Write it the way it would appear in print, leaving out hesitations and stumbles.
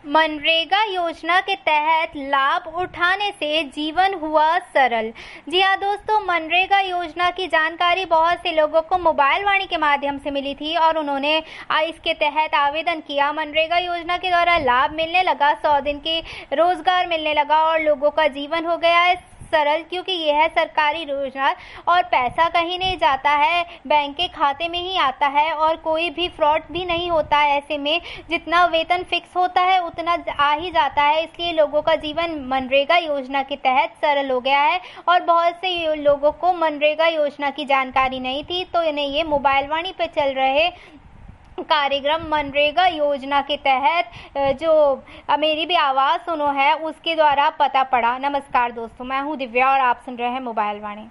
मनरेगा योजना के तहत लाभ उठाने से जीवन हुआ सरल। जी हाँ दोस्तों, मनरेगा योजना की जानकारी बहुत से लोगों को मोबाइल वाणी के माध्यम से मिली थी और उन्होंने इसके तहत आवेदन किया। मनरेगा योजना के द्वारा लाभ मिलने लगा, 100 दिन के रोजगार मिलने लगा और लोगों का जीवन हो गया है सरल, क्योंकि यह है सरकारी योजना और पैसा कहीं नहीं जाता है, बैंक के खाते में ही आता है और कोई भी फ्रॉड भी नहीं होता है। ऐसे में जितना वेतन फिक्स होता है उतना आ ही जाता है, इसलिए लोगों का जीवन मनरेगा योजना के तहत सरल हो गया है। और बहुत से लोगों को मनरेगा योजना की जानकारी नहीं थी, तो इन्हें ये मोबाइल वाणी पे चल रहे कार्यक्रम मनरेगा योजना के तहत जो मेरी भी आवाज़ सुनो है उसके द्वारा पता पड़ा। नमस्कार दोस्तों, मैं हूँ दिव्या और आप सुन रहे हैं मोबाइल वाणी।